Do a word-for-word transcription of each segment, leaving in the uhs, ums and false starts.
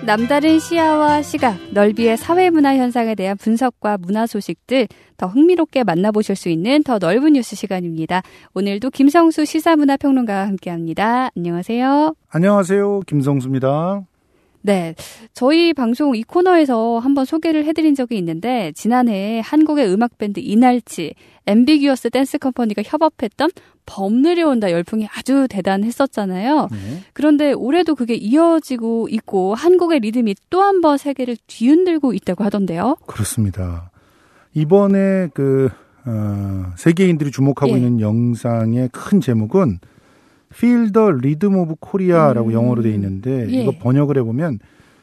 남다른 시야와 시각, 넓이의 사회문화 현상에 대한 분석과 문화 소식들 더 흥미롭게 만나보실 수 있는 더 넓은 뉴스 시간입니다. 오늘도 김성수 시사문화평론가와 함께합니다. 안녕하세요. 안녕하세요. 김성수입니다. 네, 저희 방송 이 코너에서 한번 소개를 해드린 적이 있는데 지난해 한국의 음악밴드 이날치, 앰비규어스 댄스 컴퍼니가 협업했던 범 내려온다 열풍이 아주 대단했었잖아요. 네. 그런데 올해도 그게 이어지고 있고 한국의 리듬이 또 한 번 세계를 뒤흔들고 있다고 하던데요. 그렇습니다. 이번에 그 어, 세계인들이 주목하고 예. 있는 영상의 큰 제목은 Feel the Rhythm of Korea라고 음. 영어로 되어 있는데 예. 이거 번역을 해보면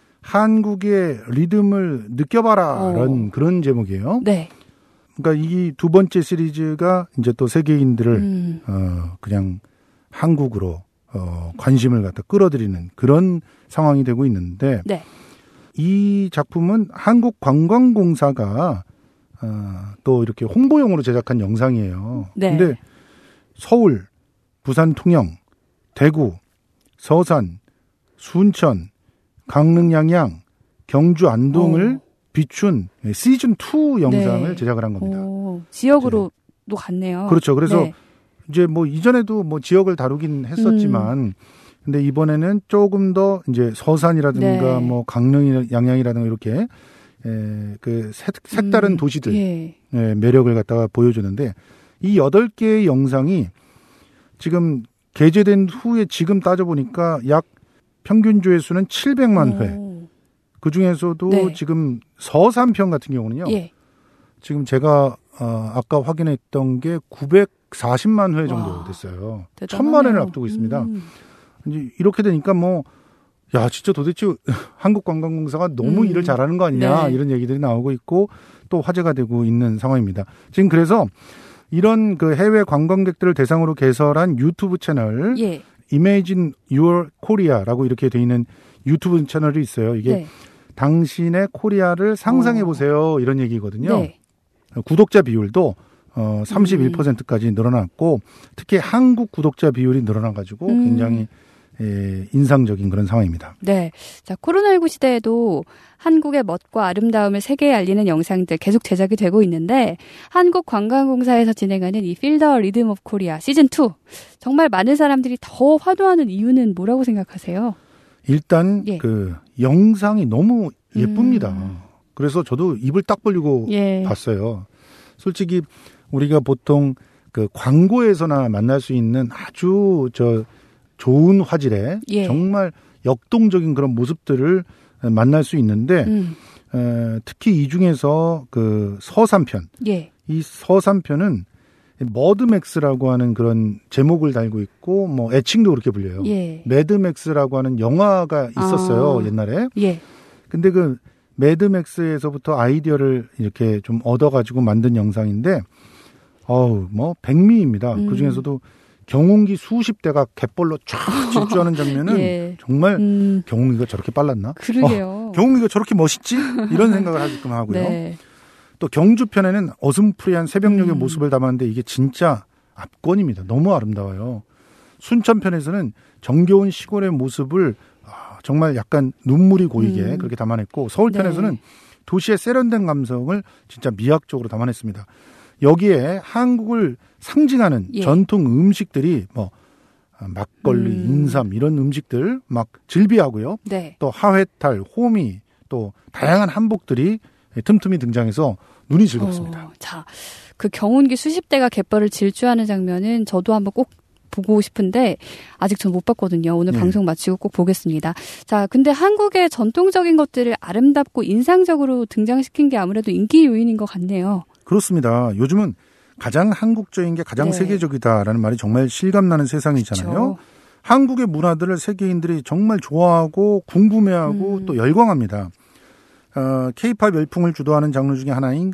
한국의 리듬을 느껴봐라라는 어. 그런 제목이에요. 네. 그러니까 이 두 번째 시리즈가 이제 또 세계인들을 음. 어, 그냥 한국으로 어, 관심을 갖다 끌어들이는 그런 상황이 되고 있는데 네. 이 작품은 한국관광공사가 어, 또 이렇게 홍보용으로 제작한 영상이에요. 네. 근데 서울, 부산 통영, 대구, 서산, 순천, 강릉 양양, 경주 안동을 오. 비춘 시즌 투 영상을 네. 제작을 한 겁니다. 오, 지역으로도 갔네요. 그렇죠. 그래서 네. 이제 뭐 이전에도 뭐 지역을 다루긴 했었지만, 음. 근데 이번에는 조금 더 이제 서산이라든가 네. 뭐 강릉 양양이라든가 이렇게 에, 그 색, 색다른 음. 도시들 예. 예, 매력을 갖다가 보여주는데 이 여덟 개의 영상이 지금 게재된 후에 지금 따져보니까 약 평균 조회수는 칠백만 회. 오. 그 중에서도 네. 지금 서산편 같은 경우는요. 예. 지금 제가 어, 아까 확인했던 게 구백사십만 회 정도 와, 됐어요. 대단하네요. 천만 회를 앞두고 있습니다. 음. 이제 이렇게 되니까 뭐, 야, 진짜 도대체 한국관광공사가 너무 음. 일을 잘하는 거 아니냐, 네. 이런 얘기들이 나오고 있고 또 화제가 되고 있는 상황입니다. 지금 그래서 이런 그 해외 관광객들을 대상으로 개설한 유튜브 채널, 예. Imagine Your Korea라고 이렇게 돼 있는 유튜브 채널이 있어요. 이게 네. 당신의 코리아를 상상해 보세요. 어. 이런 얘기거든요. 네. 구독자 비율도 어, 삼십일 퍼센트까지 늘어났고 특히 한국 구독자 비율이 늘어나가지고 음. 굉장히 예, 인상적인 그런 상황입니다. 네. 자, 코로나십구 시대에도 한국의 멋과 아름다움을 세계에 알리는 영상들 계속 제작이 되고 있는데 한국관광공사에서 진행하는 이 Feel the Rhythm of Korea 시즌 투 정말 많은 사람들이 더 환호하는 이유는 뭐라고 생각하세요? 일단 예. 그 영상이 너무 예쁩니다. 음. 그래서 저도 입을 딱 벌리고 예. 봤어요. 솔직히 우리가 보통 그 광고에서나 만날 수 있는 아주 저 좋은 화질의 예. 정말 역동적인 그런 모습들을 만날 수 있는데 음. 에, 특히 이 중에서 그 서산편, 예. 이 서산편은 머드맥스라고 하는 그런 제목을 달고 있고 뭐 애칭도 그렇게 불려요. 예. 매드맥스라고 하는 영화가 있었어요. 아. 옛날에. 예. 근데 그 매드맥스에서부터 아이디어를 이렇게 좀 얻어가지고 만든 영상인데 어우 뭐 백미입니다. 음. 그 중에서도 경운기 수십 대가 갯벌로 쫙 질주하는 장면은 예. 정말 음. 경운기가 저렇게 빨랐나? 그러게요. 어, 경운기가 저렇게 멋있지? 이런 생각을 하게끔 하고요. 네. 또 경주편에는 어슴푸레한 새벽녘의 음. 모습을 담았는데 이게 진짜 압권입니다. 너무 아름다워요. 순천편에서는 정겨운 시골의 모습을 정말 약간 눈물이 고이게 음. 그렇게 담아냈고 서울편에서는 네. 도시의 세련된 감성을 진짜 미학적으로 담아냈습니다. 여기에 한국을 상징하는 예. 전통 음식들이 뭐 막걸리, 음. 인삼 이런 음식들 막 즐비하고요. 네. 또 하회탈, 호미 또 다양한 한복들이 틈틈이 등장해서 눈이 즐겁습니다. 어, 자, 그 경운기 수십 대가 갯벌을 질주하는 장면은 저도 한번 꼭 보고 싶은데 아직 전 못 봤거든요. 오늘 네. 방송 마치고 꼭 보겠습니다. 자, 근데 한국의 전통적인 것들을 아름답고 인상적으로 등장시킨 게 아무래도 인기 요인인 것 같네요. 그렇습니다. 요즘은 가장 한국적인 게 가장 네. 세계적이다라는 말이 정말 실감나는 세상이잖아요. 그렇죠. 한국의 문화들을 세계인들이 정말 좋아하고 궁금해하고 음. 또 열광합니다. 어, K-팝 열풍을 주도하는 장르 중에 하나인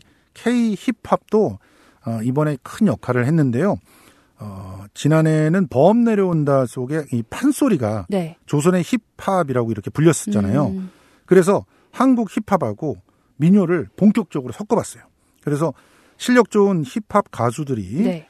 K-힙합도 어, 이번에 큰 역할을 했는데요. 어, 지난해에는 범 내려온다 속에 이 판소리가 네. 조선의 힙합이라고 이렇게 불렸었잖아요. 음. 그래서 한국 힙합하고 민요를 본격적으로 섞어봤어요. 그래서 실력 좋은 힙합 가수들이 네.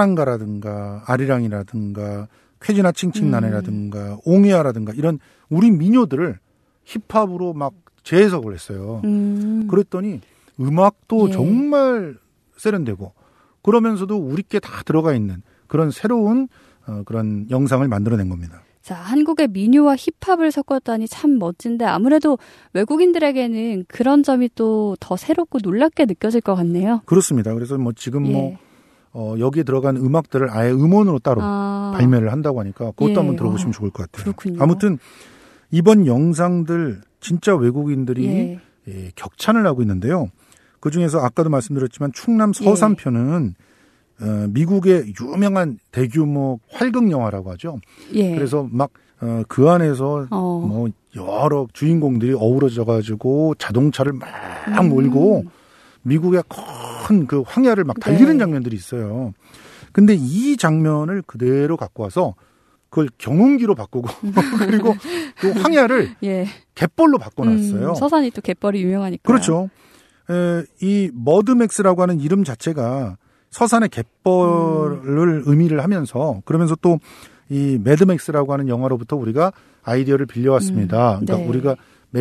사랑가라든가 아리랑이라든가 쾌지나 칭칭나네라든가 음. 옹이야라든가 이런 우리 민요들을 힙합으로 막 재해석을 했어요. 음. 그랬더니 음악도 예. 정말 세련되고 그러면서도 우리께 다 들어가 있는 그런 새로운 어, 그런 영상을 만들어낸 겁니다. 자, 한국의 민요와 힙합을 섞었다니 참 멋진데 아무래도 외국인들에게는 그런 점이 또 더 새롭고 놀랍게 느껴질 것 같네요. 그렇습니다. 그래서 뭐 지금 예. 뭐 어, 여기에 들어간 음악들을 아예 음원으로 따로 아. 발매를 한다고 하니까 그것도 예. 한번 들어보시면 좋을 것 같아요. 그렇군요. 아무튼 이번 영상들 진짜 외국인들이 예. 예, 격찬을 하고 있는데요. 그중에서 아까도 말씀드렸지만 충남 서산편은 어, 미국의 유명한 대규모 활극 영화라고 하죠. 예. 그래서 막 그 어, 안에서 어. 뭐 여러 주인공들이 어우러져 가지고 자동차를 막 음. 몰고 미국의 큰 그 황야를 막 달리는 네. 장면들이 있어요. 근데 이 장면을 그대로 갖고 와서 그걸 경운기로 바꾸고 그리고 그 황야를 예. 갯벌로 바꿔놨어요. 음, 서산이 또 갯벌이 유명하니까. 그렇죠. 에, 이 머드맥스라고 하는 이름 자체가 서산의 갯벌을 음. 의미를 하면서 그러면서 또 이 매드맥스라고 하는 영화로부터 우리가 아이디어를 빌려왔습니다. 음. 그러니까 네. 우리가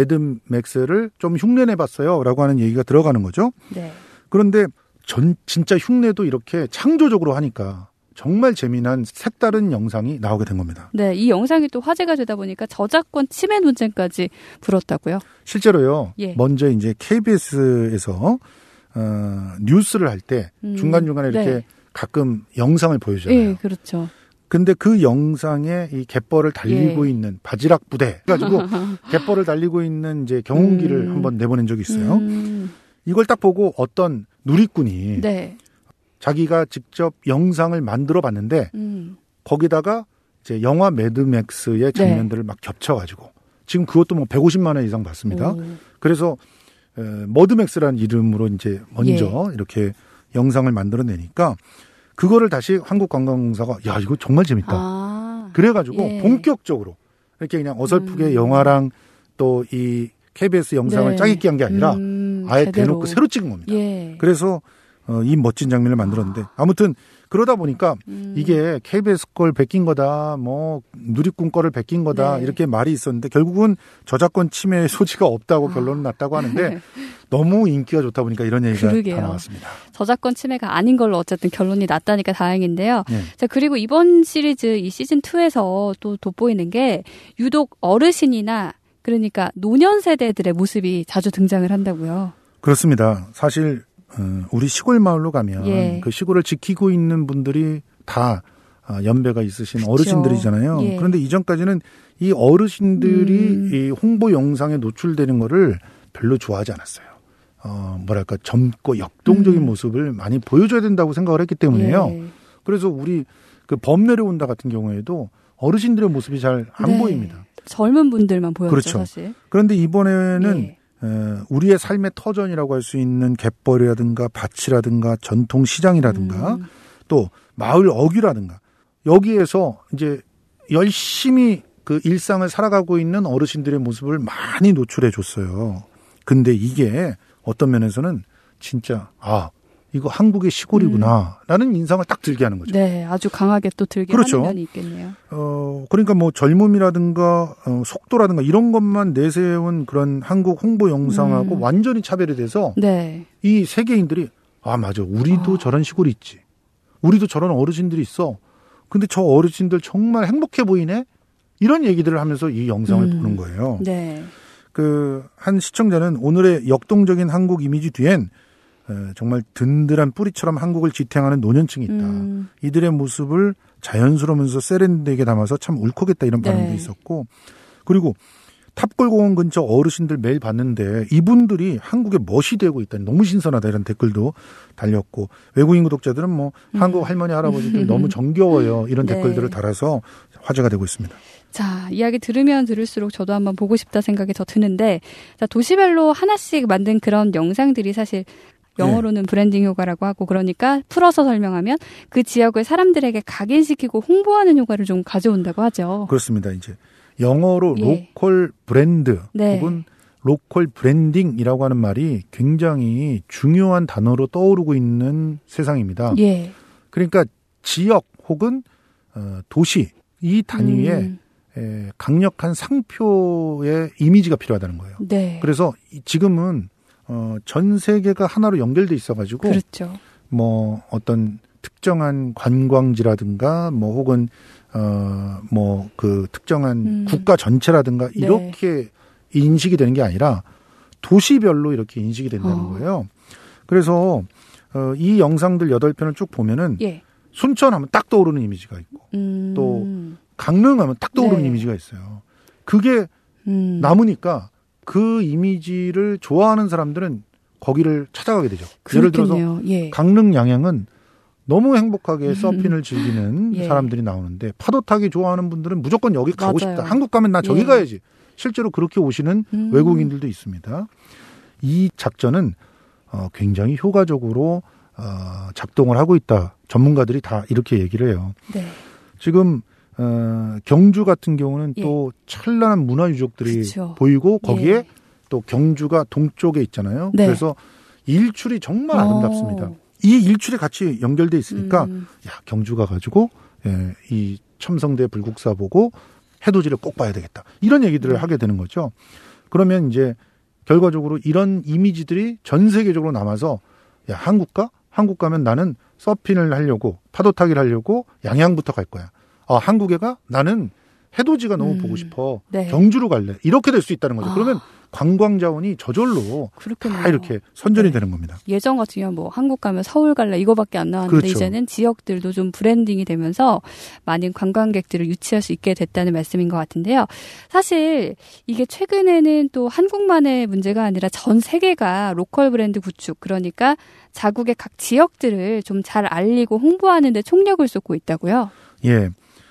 매드맥스를 좀 흉내내봤어요. 라고 하는 얘기가 들어가는 거죠. 네. 그런데 전 진짜 흉내도 이렇게 창조적으로 하니까 정말 재미난 색다른 영상이 나오게 된 겁니다. 네, 이 영상이 또 화제가 되다 보니까 저작권 침해 논쟁까지 불었다고요? 실제로요. 예. 먼저 이제 케이비에스에서 어, 뉴스를 할 때 음. 중간중간에 이렇게 네. 가끔 영상을 보여주잖아요. 예, 그렇죠. 근데 그 영상에 이 갯벌을 달리고 예. 있는 바지락 부대 가지고 갯벌을 달리고 있는 이제 경운기를 음. 한번 내보낸 적이 있어요. 음. 이걸 딱 보고 어떤 누리꾼이 네. 자기가 직접 영상을 만들어 봤는데 음. 거기다가 이제 영화 매드맥스의 장면들을 네. 막 겹쳐가지고 지금 그것도 뭐 백오십만 원 이상 받습니다. 오. 그래서 에, 머드맥스라는 이름으로 이제 먼저 예. 이렇게 영상을 만들어내니까 그거를 다시 한국관광공사가 야 이거 정말 재밌다. 아. 그래가지고 예. 본격적으로 이렇게 그냥 어설프게 음. 영화랑 또 이 케이비에스 영상을 네. 짜깁기 한 게 아니라 음, 아예 제대로. 대놓고 새로 찍은 겁니다. 예. 그래서 어, 이 멋진 장면을 만들었는데 아. 아무튼 그러다 보니까 음. 이게 케이비에스 걸 베낀 거다, 뭐 누리꾼 거를 베낀 거다 네. 이렇게 말이 있었는데 결국은 저작권 침해 소지가 없다고 아. 결론은 났다고 하는데 너무 인기가 좋다 보니까 이런 얘기가 그러게요. 다 나왔습니다. 저작권 침해가 아닌 걸로 어쨌든 결론이 났다니까 다행인데요. 네. 자, 그리고 이번 시리즈 이 시즌 이에서 또 돋보이는 게 유독 어르신이나 그러니까 노년 세대들의 모습이 자주 등장을 한다고요. 그렇습니다. 사실 우리 시골 마을로 가면 예. 그 시골을 지키고 있는 분들이 다 연배가 있으신 그쵸. 어르신들이잖아요. 예. 그런데 이전까지는 이 어르신들이 음. 이 홍보 영상에 노출되는 거를 별로 좋아하지 않았어요. 어, 뭐랄까 젊고 역동적인 음. 모습을 많이 보여줘야 된다고 생각을 했기 때문에요. 예. 그래서 우리 그 범 내려온다 같은 경우에도 어르신들의 모습이 잘 안 네. 보입니다. 젊은 분들만 보였죠, 그렇죠. 사실. 그런데 이번에는 예. 에, 우리의 삶의 터전이라고 할 수 있는 갯벌이라든가 밭이라든가 전통 시장이라든가 음. 또 마을 어귀라든가 여기에서 이제 열심히 그 일상을 살아가고 있는 어르신들의 모습을 많이 노출해 줬어요. 근데 이게 어떤 면에서는 진짜 아 이거 한국의 시골이구나 라는 인상을 딱 들게 하는 거죠. 네, 아주 강하게 또 들게 그렇죠. 하는 면이 있겠네요. 어, 그러니까 뭐 젊음이라든가 어, 속도라든가 이런 것만 내세운 그런 한국 홍보 영상하고 음. 완전히 차별이 돼서 네. 이 세계인들이 아 맞아 우리도 아. 저런 시골이 있지. 우리도 저런 어르신들이 있어. 근데 저 어르신들 정말 행복해 보이네. 이런 얘기들을 하면서 이 영상을 음. 보는 거예요. 네. 그 한 시청자는 오늘의 역동적인 한국 이미지 뒤엔 에, 정말 든든한 뿌리처럼 한국을 지탱하는 노년층이 있다. 음. 이들의 모습을 자연스러우면서 세련되게 담아서 참 울컥했다 이런 반응도 네. 있었고 그리고 탑골공원 근처 어르신들 매일 봤는데 이분들이 한국의 멋이 되고 있다니 너무 신선하다 이런 댓글도 달렸고 외국인 구독자들은 뭐 음. 한국 할머니 할아버지들 너무 정겨워요 이런 네. 댓글들을 달아서 화제가 되고 있습니다. 자, 이야기 들으면 들을수록 저도 한번 보고 싶다 생각이 더 드는데 자, 도시별로 하나씩 만든 그런 영상들이 사실 영어로는 네. 브랜딩 효과라고 하고 그러니까 풀어서 설명하면 그 지역을 사람들에게 각인시키고 홍보하는 효과를 좀 가져온다고 하죠. 그렇습니다. 이제 영어로 예. 로컬 브랜드 네. 혹은 로컬 브랜딩이라고 하는 말이 굉장히 중요한 단어로 떠오르고 있는 세상입니다. 예. 그러니까 지역 혹은 어, 도시 이 단위에 음. 에, 강력한 상표의 이미지가 필요하다는 거예요. 네. 그래서 지금은 어, 전 세계가 하나로 연결돼 있어가지고 그렇죠. 뭐 어떤 특정한 관광지라든가 뭐 혹은 어, 뭐 그 특정한 음. 국가 전체라든가 이렇게 네. 인식이 되는 게 아니라 도시별로 이렇게 인식이 된다는 어. 거예요. 그래서 어, 이 영상들 여덟 편을 쭉 보면은 예. 순천하면 딱 떠오르는 이미지가 있고 음. 또 강릉하면 딱 떠오르는 네. 이미지가 있어요. 그게 음. 남으니까 그 이미지를 좋아하는 사람들은 거기를 찾아가게 되죠. 그렇겠네요. 예를 들어서 예. 강릉 양양은 너무 행복하게 서핑을 즐기는 예. 사람들이 나오는데 파도 타기 좋아하는 분들은 무조건 여기 가고 맞아요. 싶다. 한국 가면 나 저기 예. 가야지. 실제로 그렇게 오시는 음. 외국인들도 있습니다. 이 작전은 어, 굉장히 효과적으로 어, 작동을 하고 있다. 전문가들이 다 이렇게 얘기를 해요. 네. 지금 어, 경주 같은 경우는 예. 또 찬란한 문화 유적들이 그쵸. 보이고 거기에 예. 또 경주가 동쪽에 있잖아요. 네. 그래서 일출이 정말 아름답습니다. 어. 이 일출이 같이 연결돼 있으니까 음. 야 경주 가가지고 예, 이 첨성대 불국사 보고 해돋이를 꼭 봐야 되겠다. 이런 얘기들을 네. 하게 되는 거죠. 그러면 이제 결과적으로 이런 이미지들이 전 세계적으로 남아서 야 한국 가? 한국 가면 나는 서핑을 하려고 파도 타기를 하려고 양양부터 갈 거야. 아 한국에 가? 나는 해돋이가 너무 음. 보고 싶어. 네. 경주로 갈래. 이렇게 될 수 있다는 거죠. 아. 그러면 관광 자원이 저절로 그렇겠네요. 다 이렇게 선전이 네. 되는 겁니다. 예전 같으면 뭐 한국 가면 서울 갈래 이거밖에 안 나왔는데 그렇죠. 이제는 지역들도 좀 브랜딩이 되면서 많은 관광객들을 유치할 수 있게 됐다는 말씀인 것 같은데요. 사실 이게 최근에는 또 한국만의 문제가 아니라 전 세계가 로컬 브랜드 구축, 그러니까 자국의 각 지역들을 좀 잘 알리고 홍보하는 데 총력을 쏟고 있다고요. 예.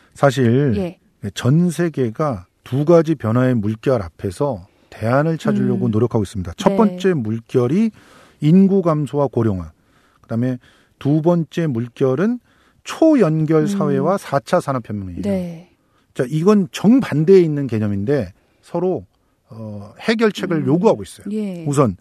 사실 예. 전 세계가 두 가지 변화의 물결 앞에서 대안을 찾으려고 음. 노력하고 있습니다. 첫 네. 번째 물결이 인구 감소와 고령화. 그다음에 두 번째 물결은 초연결 사회와 음. 사 차 산업혁명이에요. 네. 자, 이건 정반대에 있는 개념인데 서로 어, 해결책을 음. 요구하고 있어요. 예. 우선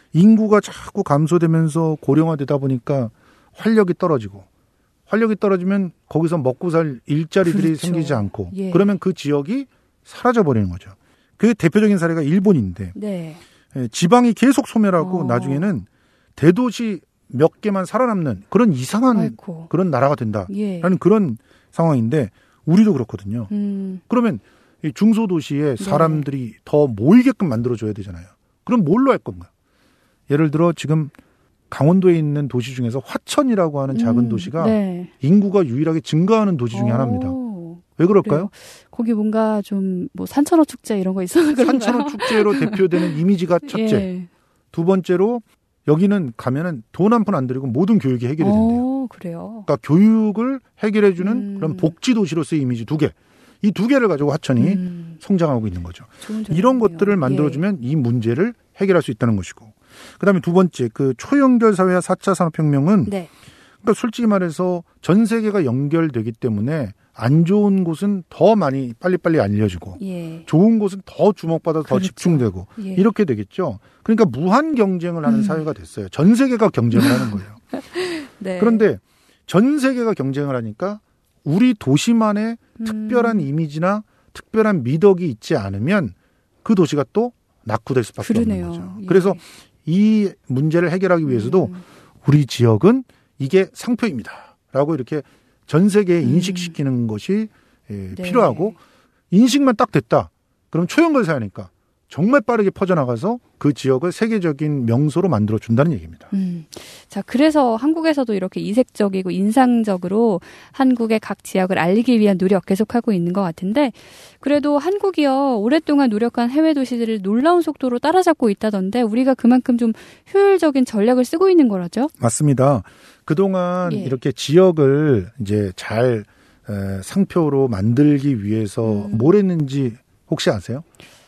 인구가 자꾸 감소되면서 고령화되다 보니까 활력이 떨어지고 활력이 떨어지면 거기서 먹고 살 일자리들이 그렇죠. 생기지 않고 예. 그러면 그 지역이 사라져 버리는 거죠. 그 대표적인 사례가 일본인데 네. 지방이 계속 소멸하고 어. 나중에는 대도시 몇 개만 살아남는 그런 이상한 아이고. 그런 나라가 된다라는 예. 그런 상황인데 우리도 그렇거든요. 음. 그러면 이 중소도시에 사람들이 네. 더 모이게끔 만들어줘야 되잖아요. 그럼 뭘로 할 건가? 예를 들어 지금 강원도에 있는 도시 중에서 화천이라고 하는 작은 음. 도시가 네. 인구가 유일하게 증가하는 도시 중에 하나입니다. 오. 왜 그럴까요? 그래요? 거기 뭔가 좀 뭐 산천어 축제 이런 거 있어서 그런가요? 산천어 축제로 대표되는 이미지가 첫째. 예. 두 번째로 여기는 가면은 돈 한 푼 안 들이고 모든 교육이 해결이 된대요. 어, 그래요. 그러니까 교육을 해결해주는 음. 그런 복지 도시로서의 이미지 두 개. 이 두 개를 가지고 화천이 음. 성장하고 있는 거죠. 좋은 이런 점이네요. 것들을 만들어주면 이 문제를 해결할 수 있다는 것이고. 그다음에 두 번째 그 초연결 사회와 사 차 산업혁명은 예. 네. 그러니까 솔직히 말해서 전 세계가 연결되기 때문에 안 좋은 곳은 더 많이 빨리빨리 알려지고 예. 좋은 곳은 더 주목받아서 더 그렇죠. 집중되고 예. 이렇게 되겠죠. 그러니까 무한 경쟁을 하는 음. 사회가 됐어요. 전 세계가 경쟁을 하는 거예요. 네. 그런데 전 세계가 경쟁을 하니까 우리 도시만의 음. 특별한 이미지나 특별한 미덕이 있지 않으면 그 도시가 또 낙후될 수밖에 그러네요. 없는 거죠. 예. 그래서 이 문제를 해결하기 위해서도 음. 우리 지역은 이게 상표입니다라고 이렇게 전 세계에 음. 인식시키는 것이 예, 네. 필요하고 인식만 딱 됐다. 그럼 초연결 사회니까 정말 빠르게 퍼져나가서 그 지역을 세계적인 명소로 만들어준다는 얘기입니다. 음. 자, 그래서 한국에서도 이렇게 이색적이고 인상적으로 한국의 각 지역을 알리기 위한 노력 계속하고 있는 것 같은데, 그래도 한국이요, 오랫동안 노력한 해외 도시들을 놀라운 속도로 따라잡고 있다던데, 우리가 그만큼 좀 효율적인 전략을 쓰고 있는 거라죠? 맞습니다. 그동안 예. 이렇게 지역을 이제 잘 에, 상표로 만들기 위해서 음. 뭘 했는지 혹시 아세요?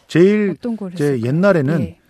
제일 어떤 걸 이제 했을까요? 옛날에는 예.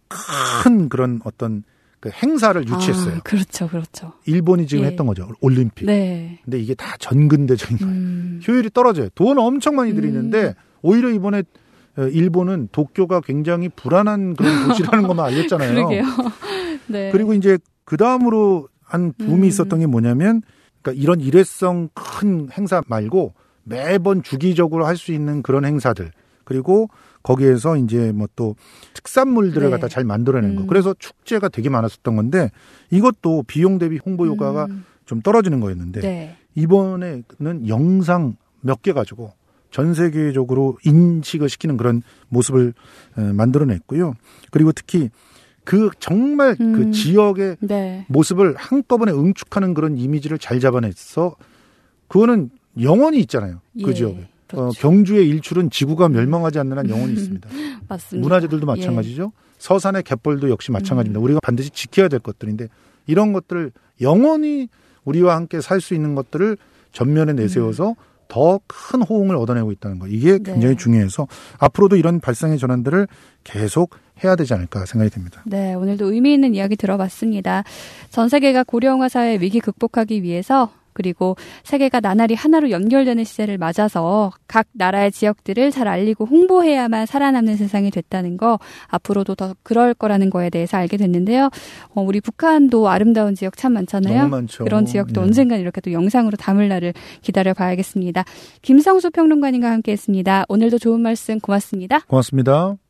큰 그런 어떤 그 행사를 유치했어요. 아, 그렇죠, 그렇죠. 일본이 지금 예. 했던 거죠. 올림픽. 네. 근데 이게 다 전근대적인 거예요. 음. 효율이 떨어져요. 돈 엄청 많이 들이는데 음. 오히려 이번에 일본은 도쿄가 굉장히 불안한 그런 도시라는 것만 알렸잖아요. 그러게요. 네. 그리고 이제 그 다음으로 한 붐이 음. 있었던 게 뭐냐면, 그러니까 이런 일회성 큰 행사 말고 매번 주기적으로 할 수 있는 그런 행사들, 그리고 거기에서 이제 뭐 또 특산물들을 네. 갖다 잘 만들어낸 거. 음. 그래서 축제가 되게 많았었던 건데 이것도 비용 대비 홍보 효과가 음. 좀 떨어지는 거였는데 네. 이번에는 영상 몇 개 가지고 전 세계적으로 인식을 시키는 그런 모습을 만들어냈고요. 그리고 특히 그 정말 음. 그 지역의 네. 모습을 한꺼번에 응축하는 그런 이미지를 잘 잡아냈어. 그거는 영원히 있잖아요. 그 예, 지역에. 그렇죠. 어, 경주의 일출은 지구가 멸망하지 않는 한 영원히 있습니다. 맞습니다. 문화재들도 마찬가지죠. 예. 서산의 갯벌도 역시 마찬가지입니다. 음. 우리가 반드시 지켜야 될 것들인데 이런 것들을 영원히 우리와 함께 살 수 있는 것들을 전면에 내세워서 음. 더 큰 호응을 얻어내고 있다는 거. 이게 굉장히 네. 중요해서 앞으로도 이런 발상의 전환들을 계속 해야 되지 않을까 생각이 듭니다. 네, 오늘도 의미 있는 이야기 들어봤습니다. 전 세계가 고령화 사회 위기 극복하기 위해서 그리고 세계가 나날이 하나로 연결되는 시대를 맞아서 각 나라의 지역들을 잘 알리고 홍보해야만 살아남는 세상이 됐다는 거, 앞으로도 더 그럴 거라는 거에 대해서 알게 됐는데요. 어, 우리 북한도 아름다운 지역 참 많잖아요. 너무 많죠. 그런 지역도 예. 언젠간 이렇게 또 영상으로 담을 날을 기다려봐야겠습니다. 김성수 평론가님과 함께했습니다. 오늘도 좋은 말씀 고맙습니다. 고맙습니다.